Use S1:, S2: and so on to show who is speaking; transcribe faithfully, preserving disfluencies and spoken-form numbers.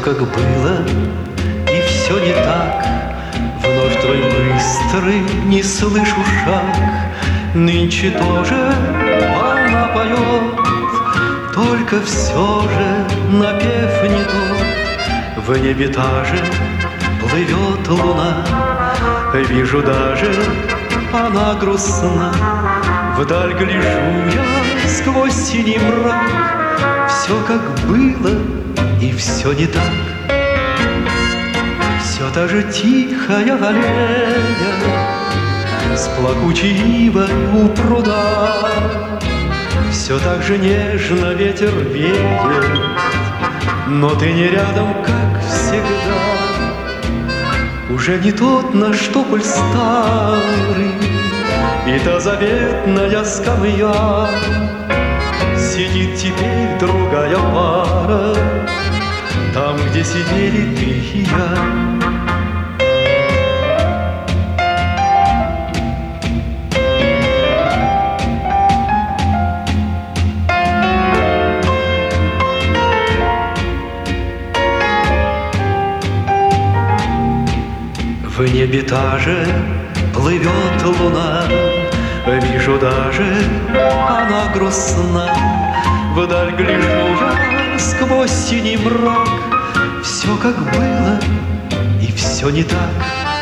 S1: как было, и все не так. Вновь твой быстрый, не слышу шаг. Нынче тоже волна поет, только все же напев не тот. В небе та же плывет луна, вижу даже, она грустна. Вдаль гляжу я сквозь синий мрак. Все как было, и все не так. Все та же тихая аллея с плакучей ивой у пруда. Все так же нежно ветер веет, но ты не рядом, как всегда. Уже не тот наш тополь старый, и та заветная скамья. Сидит теперь другая пара, там, где сидели ты и я. В небе та же плывет луна, вижу даже, она грустна. Вдаль гляжу я сквозь синий мрак. Все как было, и все не так.